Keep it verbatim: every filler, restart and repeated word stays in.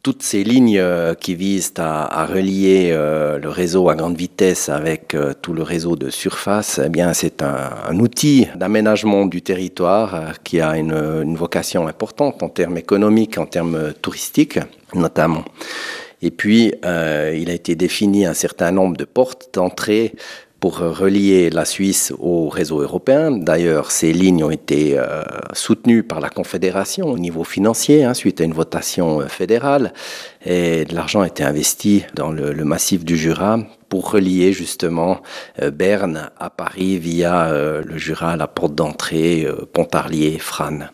toutes ces lignes euh, qui visent à, à relier euh, le réseau à grande vitesse avec euh, tout le réseau de surface, eh bien, c'est un, un outil d'aménagement du territoire euh, qui a une, une vocation importante en termes économiques, en termes touristiques notamment. Et puis, euh, il a été défini un certain nombre de portes d'entrée pour relier la Suisse au réseau européen. D'ailleurs, ces lignes ont été euh, soutenues par la Confédération au niveau financier, hein, suite à une votation euh, fédérale. Et de l'argent a été investi dans le, le massif du Jura pour relier justement euh, Berne à Paris via euh, le Jura, la porte d'entrée, euh, Pontarlier, Frasnes.